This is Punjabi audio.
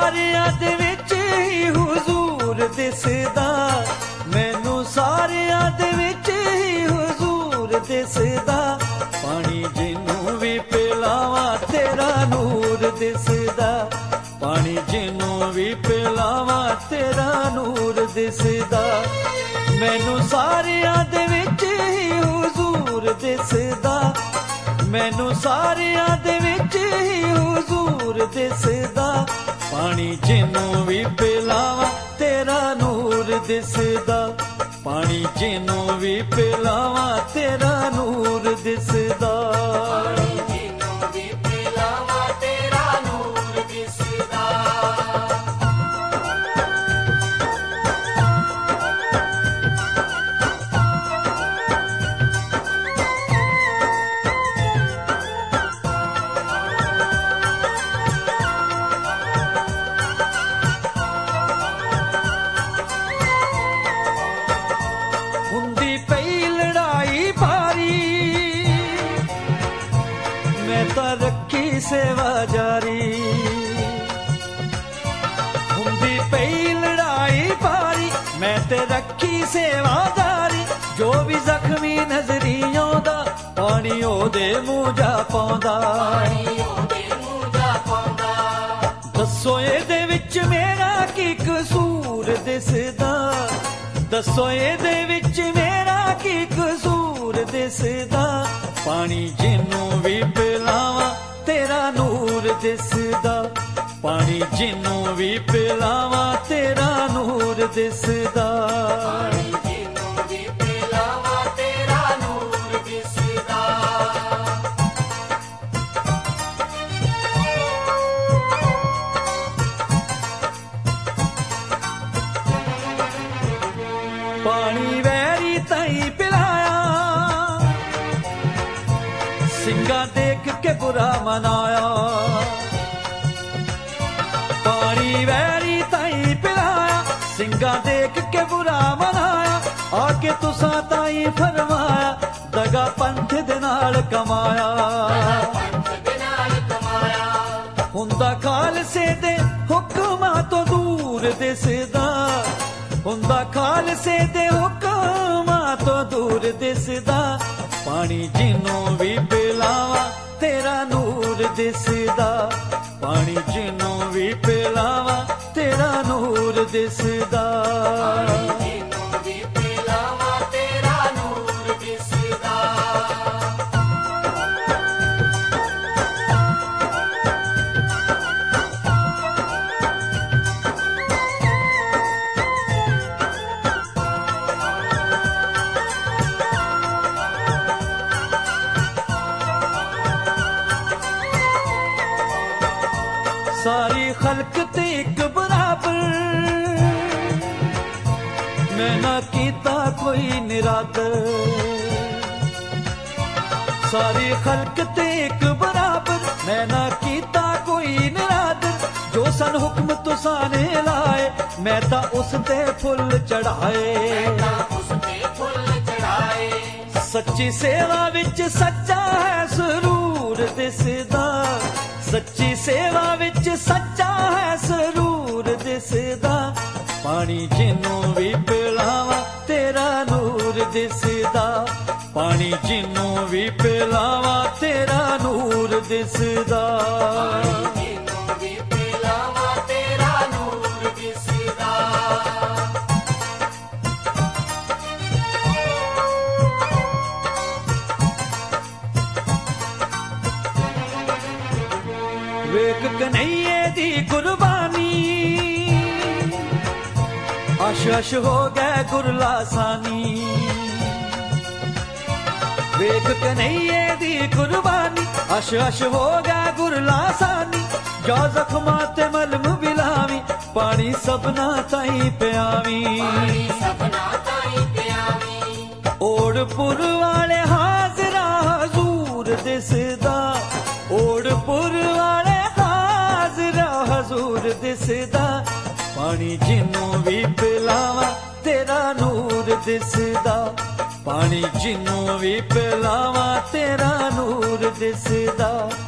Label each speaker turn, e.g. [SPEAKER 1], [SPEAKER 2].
[SPEAKER 1] ਸਾਰਿਆਂ ਦੇ ਵਿੱਚ ਹੀ ਹੁਜ਼ੂਰ ਦਿਸਦਾ, ਮੈਨੂੰ ਸਾਰਿਆਂ ਦੇ ਵਿੱਚ ਹੀ ਹੁਜ਼ੂਰ ਦਿਸਦਾ। ਪਾਣੀ ਜਿਹਨੂੰ ਵੀ ਪਿਲਾਵਾਂ ਤੇਰਾ ਨੂਰ ਦਿਸਦਾ, ਪਾਣੀ ਜਿਹਨੂੰ ਵੀ ਪਿਲਾਵਾਂ ਤੇਰਾ ਨੂਰ ਦਿਸਦਾ। ਮੈਨੂੰ ਸਾਰਿਆਂ ਦੇ ਵਿੱਚ ਹੀ ਹੁਜ਼ੂਰ ਦਿਸਦਾ, ਮੈਨੂੰ ਸਾਰਿਆਂ ਦੇ ਵਿੱਚ ਹੀ ਹੁਜ਼ੂਰ ਦਿਸਦਾ। ਪਾਣੀ ਜਿਹਨੂੰ ਵੀ ਪਿਲਾਵਾਂ ਤੇਰਾ ਨੂਰ ਦਿਸਦਾ, ਪਾਣੀ ਜਿਹਨੂੰ ਵੀ ਪਿਲਾਵਾਂ ਤੇਰਾ ਨੂਰ ਦਿਸਦਾ।
[SPEAKER 2] ਪਾਣੀ ਜਿਹਨੂੰ ਵੀ ਪਿਲਾਵਾਂ ਤੇਰਾ ਨੂਰ ਦਿਸਦਾ।
[SPEAKER 1] ਹੁੰਦੀ ਪਈ ਲੜਾਈ ਭਾਰੀ, ਮੈਂ ਤਾਂ ਰੱਖੀ ਸੇਵਾ ਜਾਰੀ। ਹੁੰਦੀ ਪਈ ਲੜਾਈ ਭਾਰੀ, ਮੈਂ ਤੇ ਰੱਖੀ ਸੇਵਾ ਜਾਰੀ। ਜੋ ਵੀ ਜ਼ਖਮੀ ਨਜ਼ਰੀ ਆਉਂਦਾ, ਪਾਣੀ ਉਹਦੇ ਮੂੰਹ ਜਾ ਪਾਉਂਦਾ।
[SPEAKER 2] ਪਾਣੀ ਉਹਦੇ ਮੂੰਹ ਜਾ ਪਾਉਂਦਾ।
[SPEAKER 1] ਦੱਸੋ ਇਹਦੇ ਵਿੱਚ ਮੇਰਾ ਕੀ ਕਸੂਰ ਦਿਸਦਾ, ਦੱਸੋ ਇਹਦੇ ਵਿੱਚ ਮੇਰਾ ਕੀ ਕਸੂਰ ਦਿਸਦਾ। ਪਾਣੀ ਜਿਹਨੂੰ ਵੀ ਪਿਲਾਵਾਂ ਤੇਰਾ ਨੂਰ ਦਿਸਦਾ, ਪਾਣੀ ਜਿਹਨੂੰ ਵੀ ਪਿਲਾਵਾਂ ਤੇਰਾ ਨੂਰ ਦਿਸਦਾ।
[SPEAKER 2] ਪਾਣੀ ਜਿਹਨੂੰ ਵੀ ਪਿਲਾਵਾਂ ਤੇਰਾ ਨੂਰ ਦਿਸਦਾ।
[SPEAKER 1] ਪਾਣੀ ਵੈਰੀ ਤਾਈਂ ਪਿਲਾਇਆ, ਸਿੰਘਾਂ ਦੇਖ ਕੇ ਬੁਰਾ ਮਨਾਇਆ। ਪਾਣੀ ਵੈਰੀ ਤਾਈਂ ਪਿਲਾਇਆ, ਸਿੰਘਾਂ ਦੇਖ ਕੇ ਬੁਰਾ ਮਨਾਇਆ। ਆ ਕੇ ਤੁਸਾਂ ਤਾਈਂ ਫਰਮਾਇਆ, ਦਗਾ ਪੰਥ ਦੇ ਨਾਲ ਕਮਾਇਆ।
[SPEAKER 2] ਪੰਥ ਦੇ ਨਾਲ ਕਮਾਇਆ।
[SPEAKER 1] ਹੁੰਦਾ ਖਾਲਸੇ ਦੇ ਹੁਕਮਾਂ ਤੋਂ ਦੂਰ ਦਿਸਦਾ, ਹੁੰਦਾ ਖਾਲਸੇ ਦੇ ਹੁਕਮਾਂ ਤੋਂ ਦੂਰ ਦਿਸਦਾ। ਪਾਣੀ ਜਿਹਨੂੰ ਵੀ ਪਿਲਾਵਾਂ ਤੇਰਾ ਨੂਰ ਦਿਸਦਾ, ਪਾਣੀ ਜਿਹਨੂੰ ਵੀ ਪਿਲਾਵਾਂ ਤੇਰਾ ਨੂਰ ਦਿਸਦਾ।
[SPEAKER 2] ਪਾਣੀ ਜਿਹਨੂੰ ਵੀ ਪਿਲਾਵਾਂ ਤੇਰਾ ਨੂਰ ਦਿਸਦਾ।
[SPEAKER 1] ਸਾਰੀ ਖਲਕ ਤੇ ਇੱਕ ਬਰਾਬਰ, ਮੈਂ ਨਾ ਕੀਤਾ ਕੋਈ ਨਿਰਾਦਰ। ਸਾਰੀ ਖਲਕ ਤੇ ਇੱਕ ਬਰਾਬਰ, ਮੈਂ ਨਾ ਕੀਤਾ ਕੋਈ ਨਿਰਾਦਰ। ਜੋ ਸਨ ਹੁਕਮ ਤੁਸਾਂ ਨੇ ਲਾਏ, ਮੈਂ ਤਾਂ ਉਸ ਤੇ ਫੁੱਲ ਚੜਾਏ।
[SPEAKER 2] ਮੈਂ ਤਾਂ ਉਸ ਤੇ ਫੁੱਲ ਚੜਾਏ।
[SPEAKER 1] ਸੱਚੀ ਸੇਵਾ ਵਿੱਚ ਸੱਚਾ ਹੈ ਸਰੂਰ ਦਿਸਦਾ, ਸੱਚੀ ਸੇਵਾ ਵਿੱਚ ਸੱਚਾ ਹੈ ਸਰੂਰ ਦਿਸਦਾ। ਪਾਣੀ ਜਿਹਨੂੰ ਵੀ ਪਿਲਾਵਾਂ ਤੇਰਾ ਨੂਰ ਦਿਸਦਾ, ਪਾਣੀ ਜਿਹਨੂੰ ਵੀ ਪਿਲਾਵਾਂ ਤੇਰਾ ਨੂਰ ਦਿਸਦਾ।
[SPEAKER 2] ਪਾਣੀ ਜਿਹਨੂੰ ਵੀ ਪਿਲਾਵਾਂ ਤੇਰਾ ਨੂਰ ਦਿਸਦਾ।
[SPEAKER 1] ਵੇਖ ਕਨਈਏ ਦੀ ਕੁਰਬਾਨੀ, ਅਸ਼ ਅਸ਼ ਹੋ ਗਏ ਗੁਰਲਾਸਾਨੀ। ਵੇਖ ਕਨਈਏ ਦੀ ਕੁਰਬਾਨੀ, ਅਸ਼ ਅਸ਼ ਹੋ ਗਏ ਗੁਰਲਾਸਾਨੀ। ਜਾ ਜ਼ਖਮਾਂ ਤੇ ਮਲਮ ਵਿਲਾਵੀ, ਪਾਣੀ ਸਭਨਾ ਤਾਈਂ ਪਿਆਵੀ।
[SPEAKER 2] ਪਾਣੀ ਸਭਨਾ ਤਾਈਂ ਪਿਆਵੀ।
[SPEAKER 1] ਓੜਪੁਰ ਵਾਲੇ ਹਾਜ਼ਰਾ ਹਜ਼ੂਰ ਦਿਸਦਾ, ਓੜਪੁਰ ਵਾਲੇ ਹਾਜ਼ਰਾ ਹਜ਼ੂਰ ਦਿਸਦਾ। ਪਾਣੀ ਜਿਹਨੂੰ ਵੀ ਪਿਲਾਵਾਂ ਤੇਰਾ ਨੂਰ ਦਿਸਦਾ, ਪਾਣੀ ਜਿਹਨੂੰ ਵੀ ਪਿਲਾਵਾਂ ਤੇਰਾ ਨੂਰ ਦਿਸਦਾ।